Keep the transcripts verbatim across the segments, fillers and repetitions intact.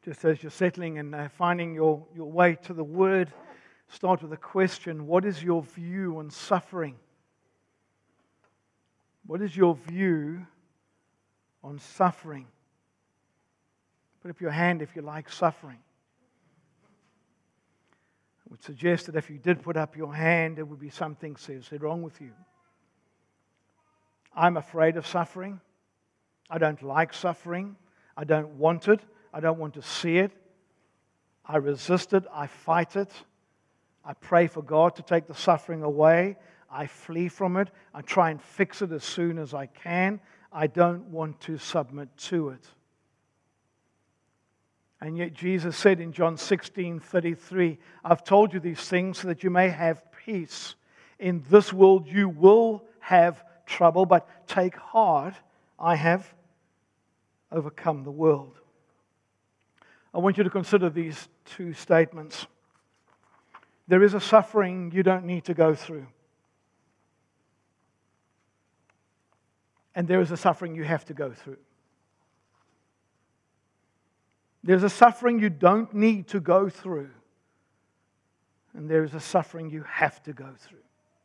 Just as you're settling and uh, finding your, your way to the Word, start with a question. What is your view on suffering? What is your view on suffering? Put up your hand if you like suffering. I would suggest that if you did put up your hand, there would be something seriously wrong with you. I'm afraid of suffering. I don't like suffering. I don't want it. I don't want to see it. I resist it. I fight it. I pray for God to take the suffering away. I flee from it. I try and fix it as soon as I can. I don't want to submit to it. And yet Jesus said in John sixteen thirty-three, I've told you these things so that you may have peace. In this world you will have trouble, but take heart, I have overcome the world. I want you to consider these two statements. There is a suffering you don't need to go through. And there is a suffering you have to go through. There's a suffering you don't need to go through. And there is a suffering you have to go through.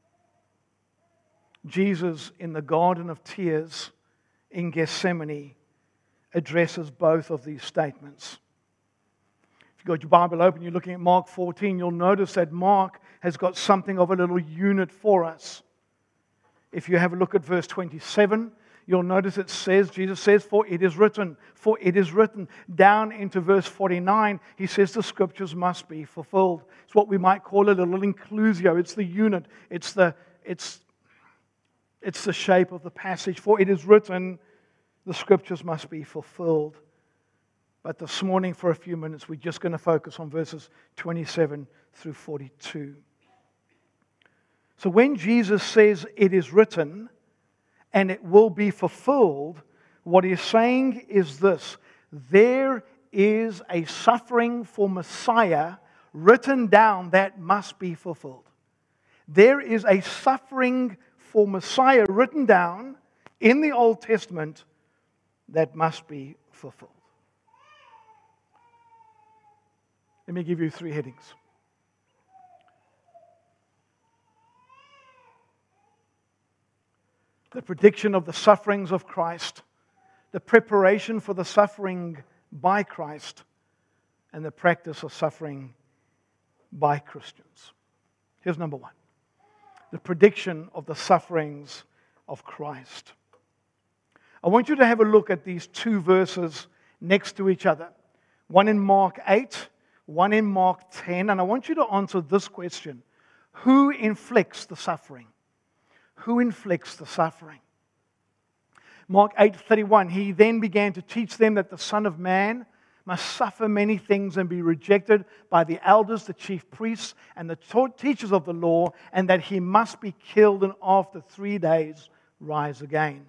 Jesus, in the Garden of Tears in Gethsemane, addresses both of these statements. If you've got your Bible open, you're looking at Mark fourteen, you'll notice that Mark has got something of a little unit for us. If you have a look at verse twenty-seven, you'll notice it says, Jesus says, for it is written, for it is written. Down into verse forty-nine, he says the scriptures must be fulfilled. It's what we might call a little inclusio. It's the unit. It's the, it's, it's the shape of the passage. For it is written, the scriptures must be fulfilled. But this morning, for a few minutes, we're just going to focus on verses twenty-seven through forty-two. So when Jesus says it is written, and it will be fulfilled, what he's saying is this: there is a suffering for Messiah written down that must be fulfilled. There is a suffering for Messiah written down in the Old Testament that must be fulfilled. Let me give you three headings. The prediction of the sufferings of Christ, the preparation for the suffering by Christ, and the practice of suffering by Christians. Here's number one. The prediction of the sufferings of Christ. I want you to have a look at these two verses next to each other. One in Mark eight, one in Mark ten, and I want you to answer this question. Who inflicts the suffering? Who inflicts the suffering? Mark eight thirty-one, he then began to teach them that the Son of Man must suffer many things and be rejected by the elders, the chief priests, and the teachers of the law, and that he must be killed and after three days rise again.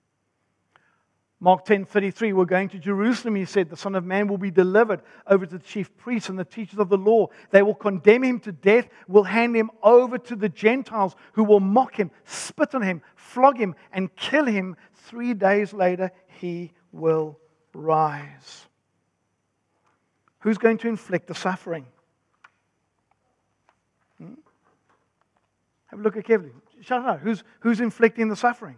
Mark ten thirty-three, we're going to Jerusalem, he said, the Son of Man will be delivered over to the chief priests and the teachers of the law. They will condemn him to death, will hand him over to the Gentiles, who will mock him, spit on him, flog him, and kill him. Three days later, he will rise. Who's going to inflict the suffering? Hmm? Have a look at carefully. Shout it out. Who's, who's inflicting the suffering?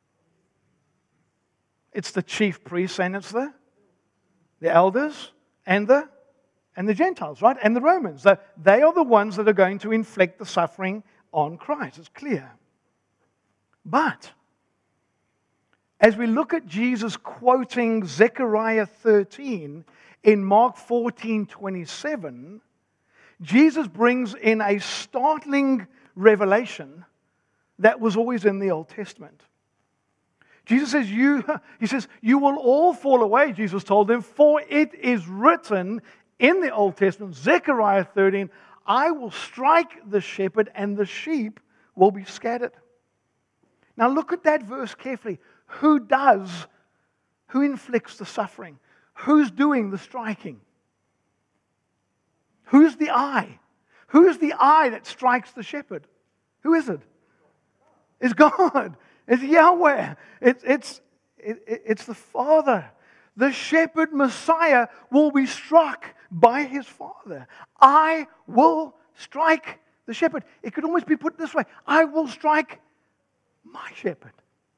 It's the chief priests and it's the, the elders and the, and the Gentiles, right? And the Romans. So they are the ones that are going to inflict the suffering on Christ. It's clear. But as we look at Jesus quoting Zechariah thirteen in Mark fourteen twenty-seven, Jesus brings in a startling revelation that was always in the Old Testament. Jesus says, you, he says, you will all fall away, Jesus told them, for it is written in the Old Testament, Zechariah thirteen, I will strike the shepherd and the sheep will be scattered. Now look at that verse carefully. Who does, who inflicts the suffering? Who's doing the striking? Who's the eye? Who's the eye that strikes the shepherd? Who is it? It's God. It's Yahweh. It's, it's, it, it's the Father. the shepherd Messiah will be struck by his Father. I will strike the shepherd. It could almost be put this way: I will strike my shepherd.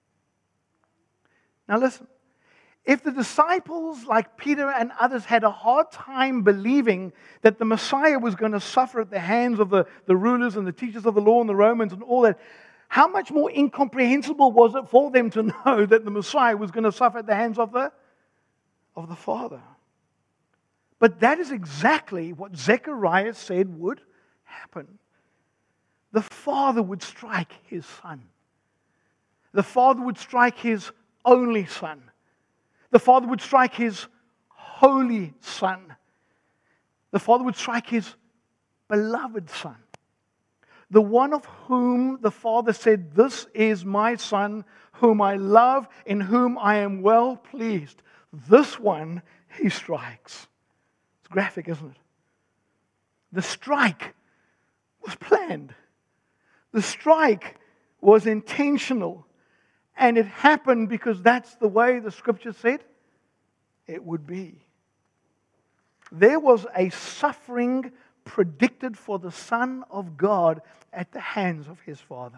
Now listen, if the disciples like Peter and others had a hard time believing that the Messiah was going to suffer at the hands of the, the rulers and the teachers of the law and the Romans and all that, how much more incomprehensible was it for them to know that the Messiah was going to suffer at the hands of the, of the Father? But that is exactly what Zechariah said would happen. The Father would strike his Son. The Father would strike his only Son. The Father would strike his holy Son. The Father would strike his beloved Son. The one of whom the Father said, "This is my Son, whom I love, in whom I am well pleased." This one he strikes. It's graphic, isn't it? The strike was planned. The strike was intentional. And it happened because that's the way the Scripture said it would be. There was a suffering predicted for the Son of God at the hands of his Father.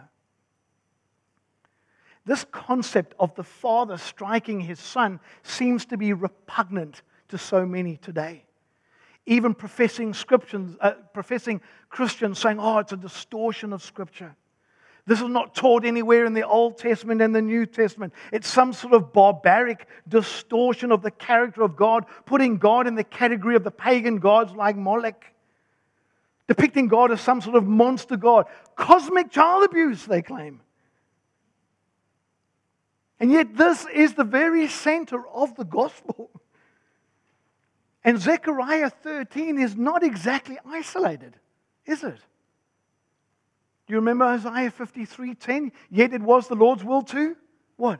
This concept of the Father striking his Son seems to be repugnant to so many today. Even professing Christians, uh, professing Christians saying, "Oh, it's a distortion of Scripture. This is not taught anywhere in the Old Testament and the New Testament. It's some sort of barbaric distortion of the character of God, putting God in the category of the pagan gods like Moloch, depicting God as some sort of monster god. Cosmic child abuse, they claim. And yet this is the very center of the gospel. And Zechariah thirteen is not exactly isolated, is it? Do you remember Isaiah fifty-three ten? Yet it was the Lord's will to, what?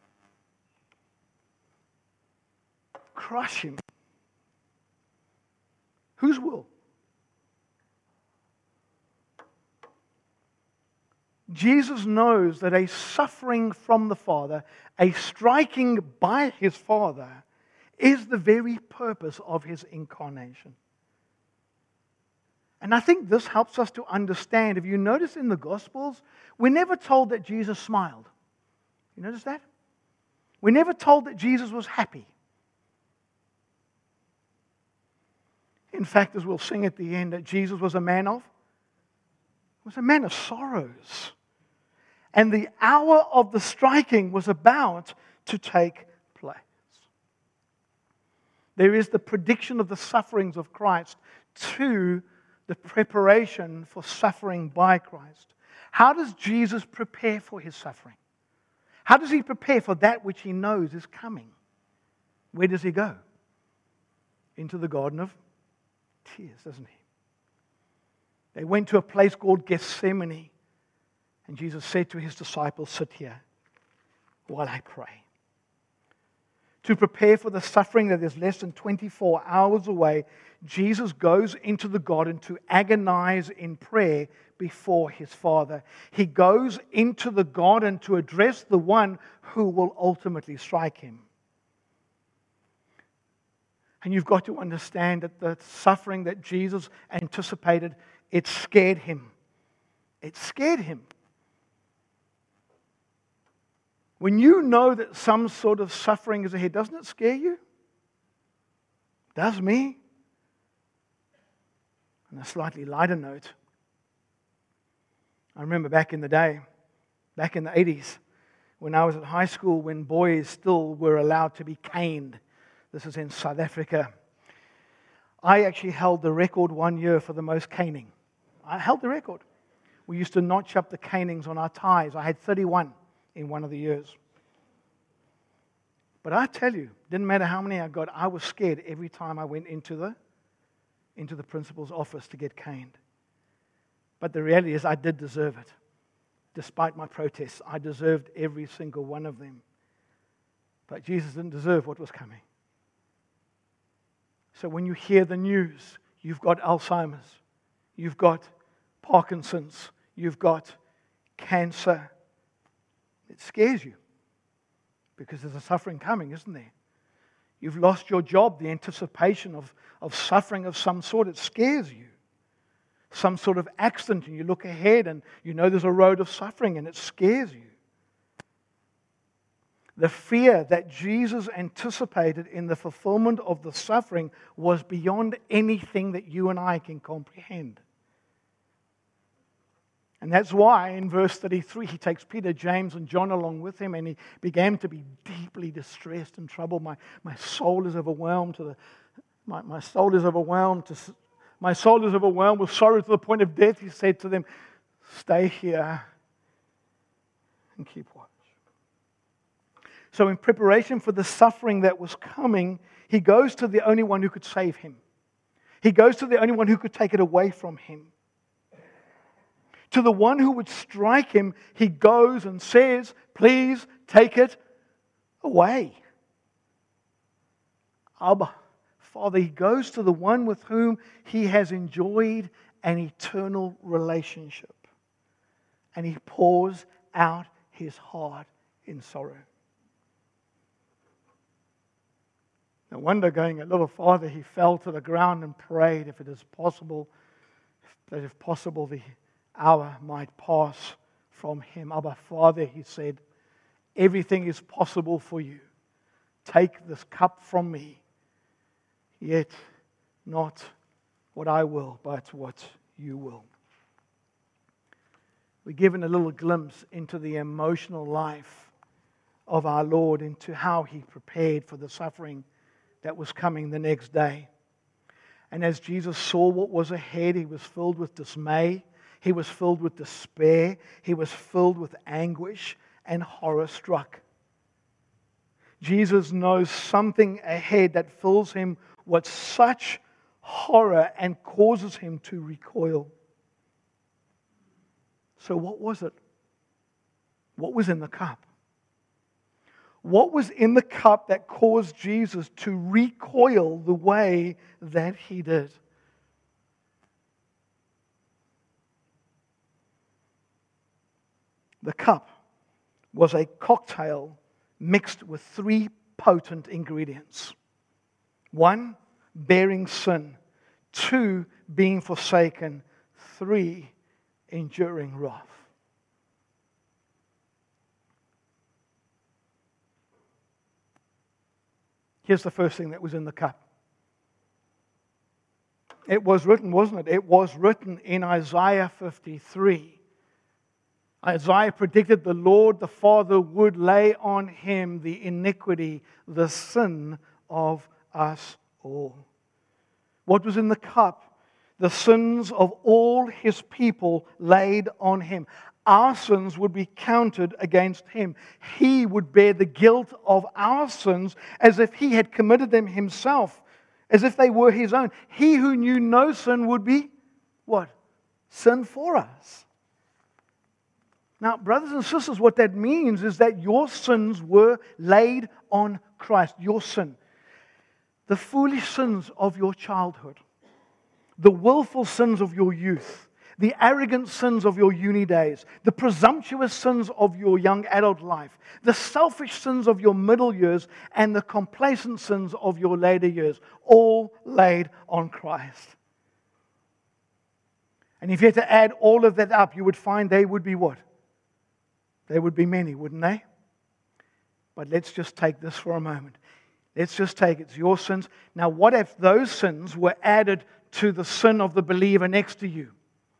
Crush him. Whose will? Jesus knows that a suffering from the Father, a striking by his Father, is the very purpose of his incarnation. And I think this helps us to understand. If you notice in the Gospels, we're never told that Jesus smiled. You notice that? We're never told that Jesus was happy. In fact, as we'll sing at the end, that Jesus was a man of, was a man of sorrows. And the hour of the striking was about to take place. There is the prediction of the sufferings of Christ to the preparation for suffering by Christ. How does Jesus prepare for his suffering? How does he prepare for that which he knows is coming? Where does he go? Into the Garden of Tears, doesn't he? They went to a place called Gethsemane, and Jesus said to his disciples, "Sit here while I pray." To prepare for the suffering that is less than twenty-four hours away, Jesus goes into the garden to agonize in prayer before his Father. He goes into the garden to address the one who will ultimately strike him. And you've got to understand that the suffering that Jesus anticipated, it scared him. It scared him. When you know that some sort of suffering is ahead, doesn't it scare you? It does me. On a slightly lighter note, I remember back in the day, back in the eighties, when I was at high school, when boys still were allowed to be caned. This is in South Africa. I actually held the record one year for the most caning. I held the record. We used to notch up the canings on our ties. I had thirty-one in one of the years. But I tell you, didn't matter how many I got, I was scared every time I went into the into the principal's office to get caned. But the reality is I did deserve it. Despite my protests, I deserved every single one of them. But Jesus didn't deserve what was coming. So when you hear the news, you've got Alzheimer's, you've got Parkinson's, you've got cancer, it scares you because there's a suffering coming, isn't there? You've lost your job, the anticipation of, of suffering of some sort, it scares you. Some sort of accident, and you look ahead and you know there's a road of suffering and it scares you. The fear that Jesus anticipated in the fulfillment of the suffering was beyond anything that you and I can comprehend. And that's why in verse thirty-three, he takes Peter, James, and John along with him, and he began to be deeply distressed and troubled. My, my soul is overwhelmed to the my, my soul is overwhelmed to my soul is overwhelmed with sorrow to the point of death. He said to them, "Stay here and keep watch." So in preparation for the suffering that was coming, he goes to the only one who could save him. He goes to the only one who could take it away from him. To the one who would strike him, he goes and says, "Please take it away." Abba, Father, he goes to the one with whom he has enjoyed an eternal relationship. And he pours out his heart in sorrow. No wonder, going a little farther, he fell to the ground and prayed, if it is possible, that if possible the hour might pass from him. Abba, Father, he said, everything is possible for you. Take this cup from me, yet not what I will, but what you will. We're given a little glimpse into the emotional life of our Lord, into how he prepared for the suffering that was coming the next day. And as Jesus saw what was ahead, he was filled with dismay. He was filled with despair. He was filled with anguish and horror struck. Jesus knows something ahead that fills him with such horror and causes him to recoil. So what was it? What was in the cup? What was in the cup that caused Jesus to recoil the way that he did? The cup was a cocktail mixed with three potent ingredients. One, bearing sin. Two, being forsaken. Three, enduring wrath. Here's the first thing that was in the cup. It was written, wasn't it? It was written in Isaiah fifty-three. Isaiah predicted the Lord the Father would lay on him the iniquity, the sin of us all. What was in the cup? The sins of all his people laid on him. Our sins would be counted against him. He would bear the guilt of our sins as if he had committed them himself, as if they were his own. He who knew no sin would be, what? Sin for us. Now, brothers and sisters, what that means is that your sins were laid on Christ. Your sin. The foolish sins of your childhood. The willful sins of your youth. The arrogant sins of your uni days, the presumptuous sins of your young adult life, the selfish sins of your middle years, and the complacent sins of your later years, all laid on Christ. And if you had to add all of that up, you would find they would be what? They would be many, wouldn't they? But let's just take this for a moment. Let's just take it. It's your sins. Now, what if those sins were added to the sin of the believer next to you?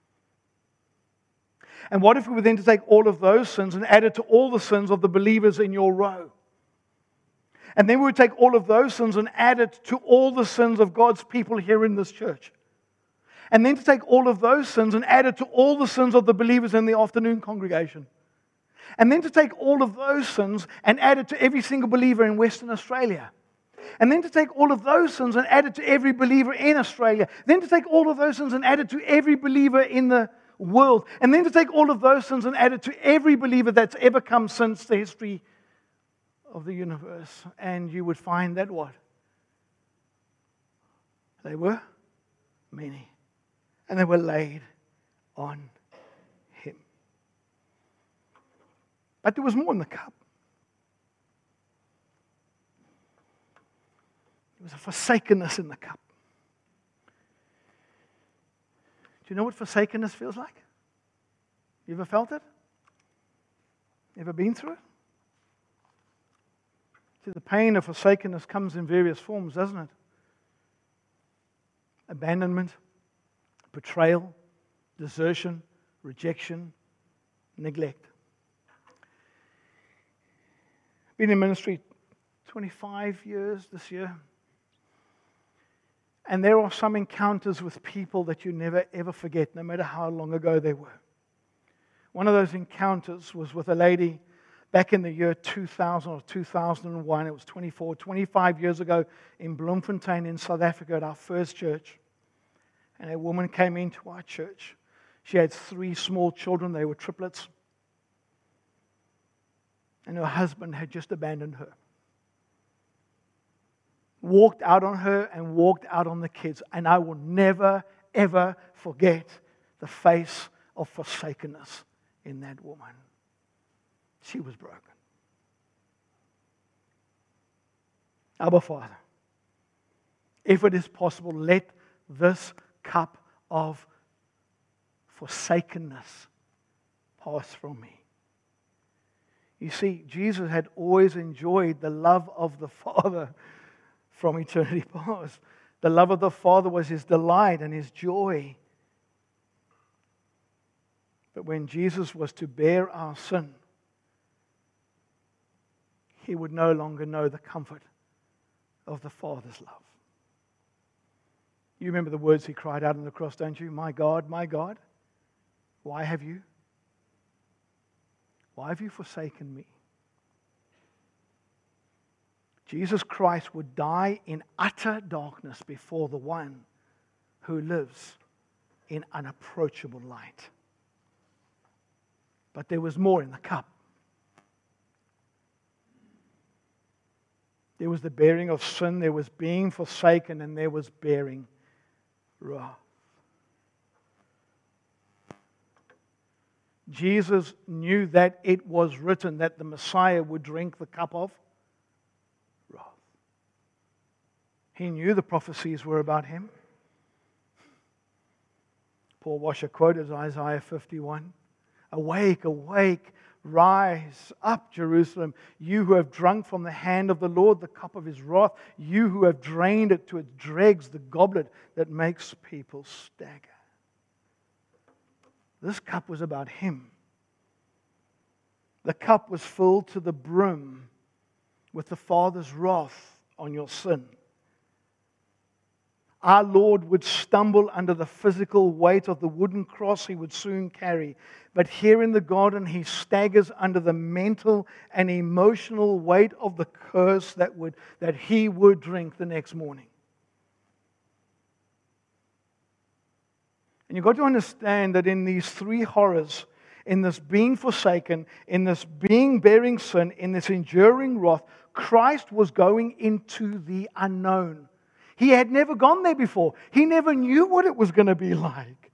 And what if we were then to take all of those sins and add it to all the sins of the believers in your row? And then we would take all of those sins and add it to all the sins of God's people here in this church. And then to take all of those sins and add it to all the sins of the believers in the afternoon congregation. And then to take all of those sins and add it to every single believer in Western Australia. And then to take all of those sins and add it to every believer in Australia. Then to take all of those sins and add it to every believer in the world. And then to take all of those sins and add it to every believer that's ever come since the history of the universe. And you would find that what? They were many. And they were laid on him. But there was more in the cup. was a forsakenness in the cup. Do you know what forsakenness feels like? You ever felt it? Ever been through it? See, the pain of forsakenness comes in various forms, doesn't it? Abandonment, betrayal, desertion, rejection, neglect. Been in ministry twenty-five years this year. And there are some encounters with people that you never ever forget, no matter how long ago they were. One of those encounters was with a lady back in the year two thousand or two thousand one. It was twenty-four, twenty-five years ago in Bloemfontein in South Africa at our first church. And a woman came into our church. She had three small children. They were triplets. And her husband had just abandoned her. Walked out on her and walked out on the kids. And I will never, ever forget the face of forsakenness in that woman. She was broken. Abba, Father, if it is possible, let this cup of forsakenness pass from me. You see, Jesus had always enjoyed the love of the Father from eternity past. The love of the Father was his delight and his joy. But when Jesus was to bear our sin, he would no longer know the comfort of the Father's love. You remember the words he cried out on the cross, don't you? My God, my God, why have you? Why have you forsaken me? Jesus Christ would die in utter darkness before the one who lives in unapproachable light. But there was more in the cup. There was the bearing of sin, there was being forsaken, and there was bearing wrath. Jesus knew that it was written that the Messiah would drink the cup of wrath. He knew the prophecies were about him. Paul Washer quoted Isaiah fifty-one. Awake, awake, rise up, Jerusalem, you who have drunk from the hand of the Lord the cup of his wrath, you who have drained it to its dregs, the goblet that makes people stagger. This cup was about him. The cup was filled to the brim with the Father's wrath on your sin. Our Lord would stumble under the physical weight of the wooden cross he would soon carry. But here in the garden, he staggers under the mental and emotional weight of the curse that would that he would drink the next morning. And you've got to understand that in these three horrors, in this being forsaken, in this being bearing sin, in this enduring wrath, Christ was going into the unknown. He had never gone there before. He never knew what it was going to be like.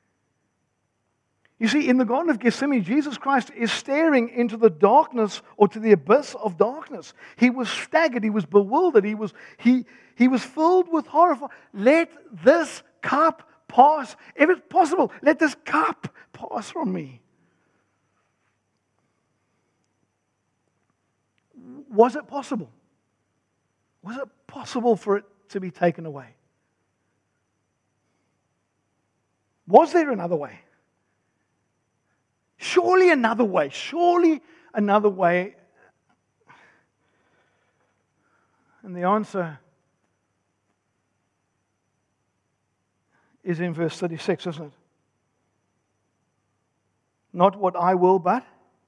You see, in the Garden of Gethsemane, Jesus Christ is staring into the darkness or to the abyss of darkness. He was staggered. He was bewildered. He was, he, he was filled with horror. Let this cup pass. If it's possible, let this cup pass from me. Was it possible? Was it possible for it to be taken away? Was there another way? Surely another way. Surely another way. And the answer is in verse thirty-six, isn't it? Not what I will, but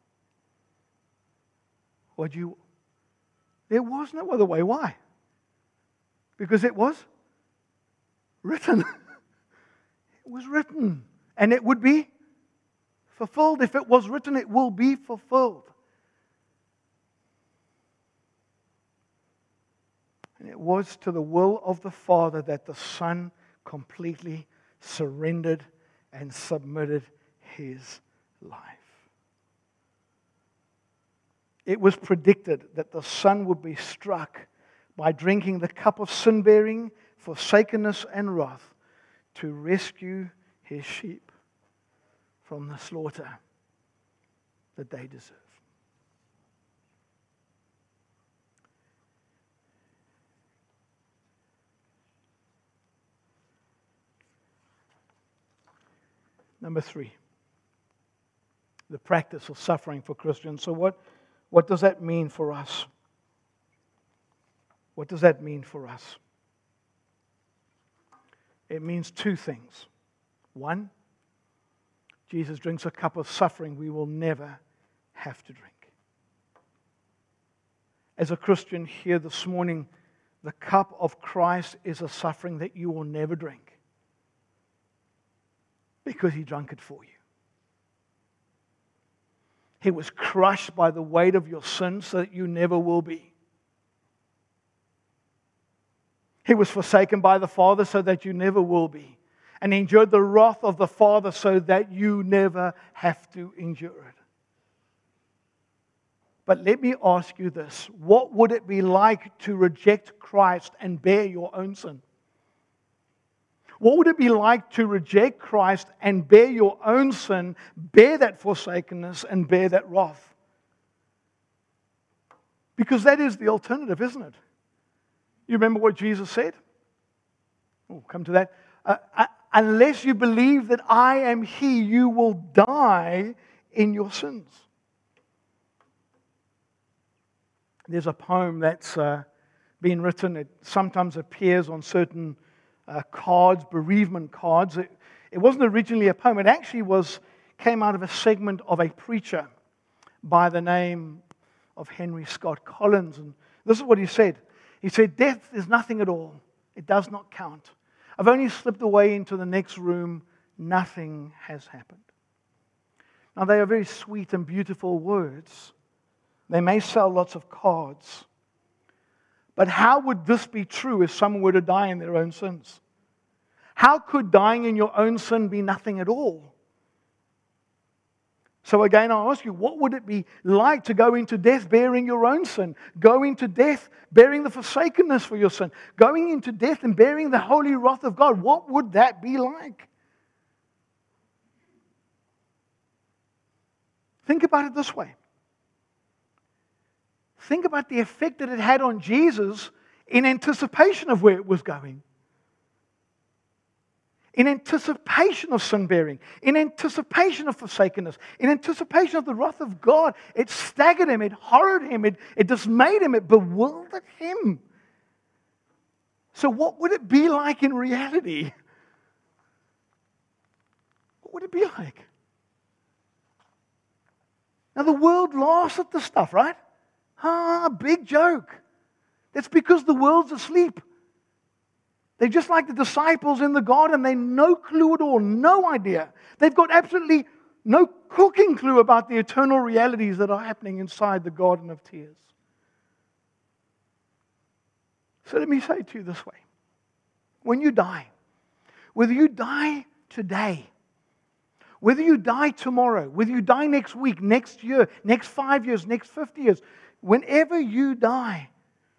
what you. There was no other way. Why? Because it was written. It was written. And it would be fulfilled. If it was written, it will be fulfilled. And it was to the will of the Father that the Son completely surrendered and submitted his life. It was predicted that the Son would be struck by drinking the cup of sin-bearing, forsakenness, and wrath, to rescue his sheep from the slaughter that they deserve. Number three, the practice of suffering for Christians. So what, what does that mean for us? What does that mean for us? It means two things. One, Jesus drinks a cup of suffering we will never have to drink. As a Christian here this morning, the cup of Christ is a suffering that you will never drink, because he drank it for you. He was crushed by the weight of your sins so that you never will be. He was forsaken by the Father so that you never will be. And he endured the wrath of the Father so that you never have to endure it. But let me ask you this. What would it be like to reject Christ and bear your own sin? What would it be like to reject Christ and bear your own sin, bear that forsakenness, and bear that wrath? Because that is the alternative, isn't it? You remember what Jesus said? We'll come to that. Uh, uh, unless you believe that I am He, you will die in your sins. There's a poem that's uh, been written. It sometimes appears on certain Uh, cards, bereavement cards. It, it wasn't originally a poem. It actually was came out of a segment of a preacher by the name of Henry Scott Collins. And this is what he said. He said, "Death is nothing at all. It does not count. I've only slipped away into the next room. Nothing has happened." Now, they are very sweet and beautiful words. They may sell lots of cards. But how would this be true if someone were to die in their own sins? How could dying in your own sin be nothing at all? So again, I ask you, what would it be like to go into death bearing your own sin? Go into death bearing the forsakenness for your sin? Going into death and bearing the holy wrath of God? What would that be like? Think about it this way. Think about the effect that it had on Jesus in anticipation of where it was going. In anticipation of sin bearing. In anticipation of forsakenness. In anticipation of the wrath of God. It staggered him. It horrored him. It, it dismayed him. It bewildered him. So what would it be like in reality? What would it be like? Now the world laughs at this stuff, right? Ah, big joke. That's because the world's asleep. They're just like the disciples in the garden. They no clue at all, no idea. They've got absolutely no cooking clue about the eternal realities that are happening inside the Garden of Tears. So let me say it to you this way. When you die, whether you die today, whether you die tomorrow, whether you die next week, next year, next five years, next fifty years, whenever you die,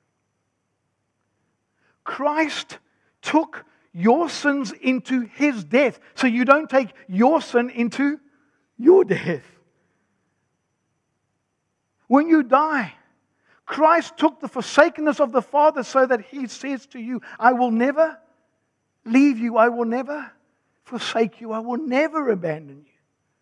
Christ took your sins into His death, so you don't take your sin into your death. When you die, Christ took the forsakenness of the Father so that He says to you, I will never leave you, I will never forsake you, I will never abandon you.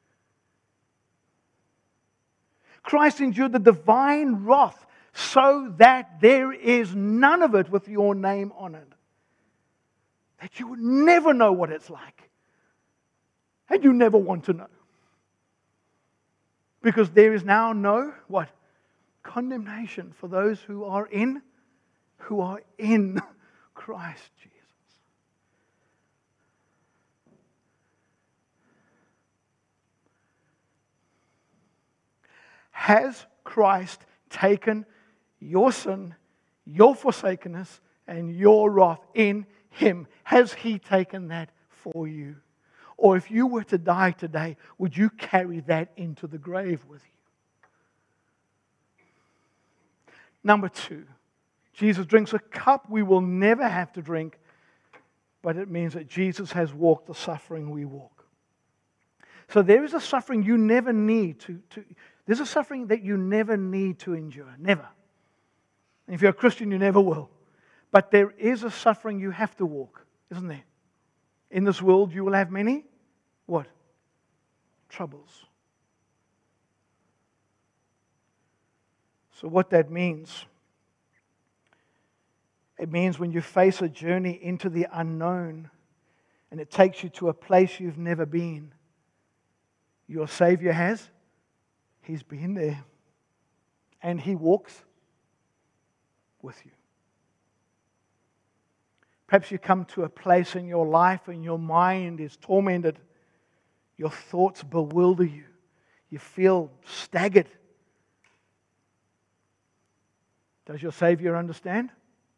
Christ endured the divine wrath so that there is none of it with your name on it. That you would never know what it's like. And you never want to know. Because there is now no, what? Condemnation for those who are in, who are in Christ Jesus. Has Christ taken your sin, your forsakenness, and your wrath in Him? Has He taken that for you? Or if you were to die today, would you carry that into the grave with you? Number two, Jesus drinks a cup we will never have to drink, but it means that Jesus has walked the suffering we walk. So there is a suffering you never need to, to there's a suffering that you never need to endure. Never. And if you're a Christian, you never will. But there is a suffering you have to walk, isn't there? In this world, you will have many, what? Troubles. So what that means, it means when you face a journey into the unknown and it takes you to a place you've never been, your Savior has, He's been there and He walks with you. Perhaps you come to a place in your life and your mind is tormented. Your thoughts bewilder you. You feel staggered. Does your Savior understand?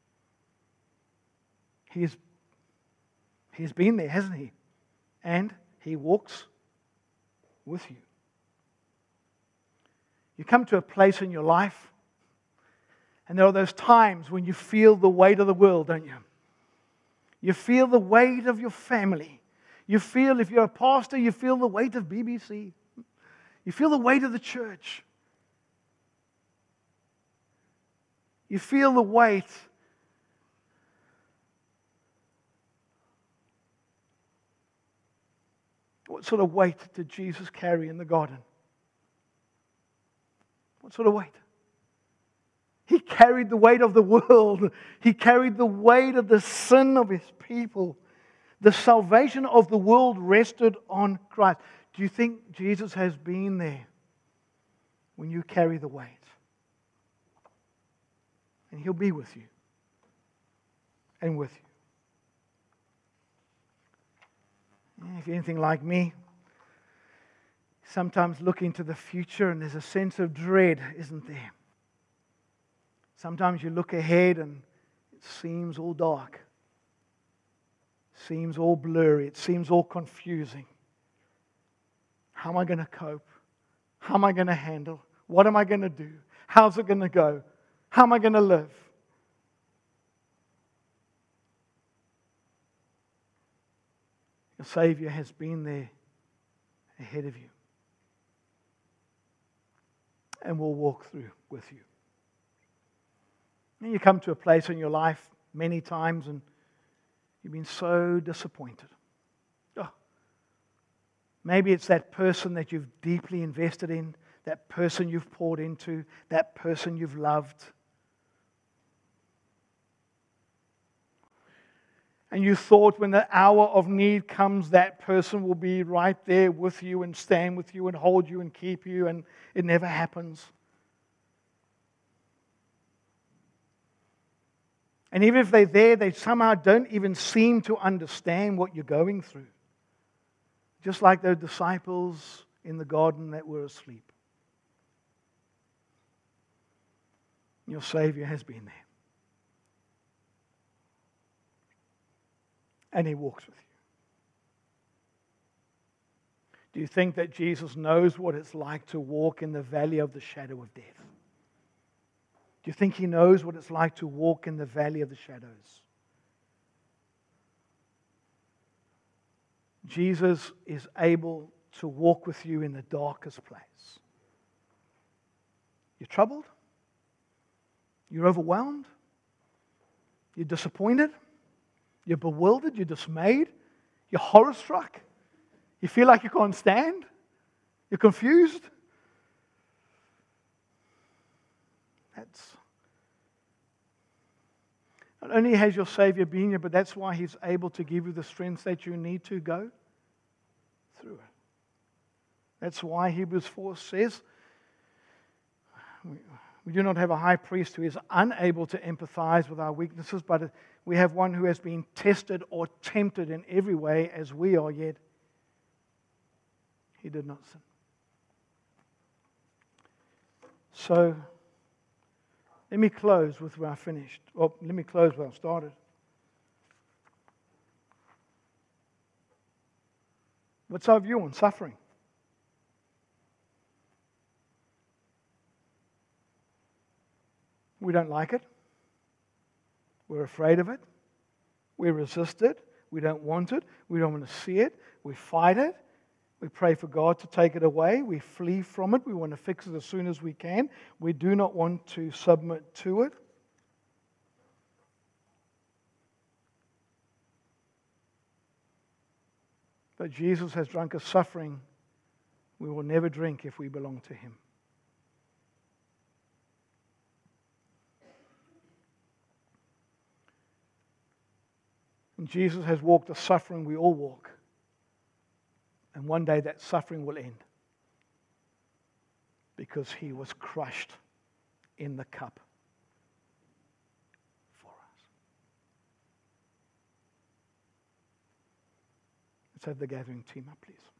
He's, he's been there, hasn't He? And He walks with you. You come to a place in your life, and there are those times when you feel the weight of the world, don't you? You feel the weight of your family. You feel, if you're a pastor, you feel the weight of B B C. You feel the weight of the church. You feel the weight What sort of weight did Jesus carry in the garden? What sort of weight? He carried the weight of the world. He carried the weight of the sin of His people. The salvation of the world rested on Christ. Do you think Jesus has been there when you carry the weight? And He'll be with you and with you. If you're anything like me, sometimes look into the future and there's a sense of dread, isn't there? Sometimes you look ahead and it seems all dark. It seems all blurry. It seems all confusing. How am I going to cope? How am I going to handle? What am I going to do? How's it going to go? How am I going to live? Your Savior has been there ahead of you and will walk through with you. And you come to a place in your life many times and you've been so disappointed. Oh, maybe it's that person that you've deeply invested in, that person you've poured into, that person you've loved. And you thought when the hour of need comes, that person will be right there with you and stand with you and hold you and keep you, and it never happens. And even if they're there, they somehow don't even seem to understand what you're going through. Just like those disciples in the garden that were asleep. Your Savior has been there. And He walks with you. Do you think that Jesus knows what it's like to walk in the valley of the shadow of death? Do you think He knows what it's like to walk in the valley of the shadows? Jesus is able to walk with you in the darkest place. You're troubled? You're overwhelmed? You're disappointed? You're bewildered? You're dismayed? You're horror-struck? You feel like you can't stand? You're confused? That's not only has your Savior been here, but that's why He's able to give you the strength that you need to go through it. That's why Hebrews four says, we do not have a high priest who is unable to empathize with our weaknesses, but we have one who has been tested or tempted in every way as we are, yet He did not sin. So, let me close with where I finished. Well, let me close where I started. What's our view on suffering? We don't like it. We're afraid of it. We resist it. We don't want it. We don't want to see it. We fight it. We pray for God to take it away. We flee from it. We want to fix it as soon as we can. We do not want to submit to it. But Jesus has drunk a suffering we will never drink if we belong to Him. And Jesus has walked a suffering we all walk. And one day that suffering will end. Because He was crushed in the cup for us. Let's have the gathering team up, please.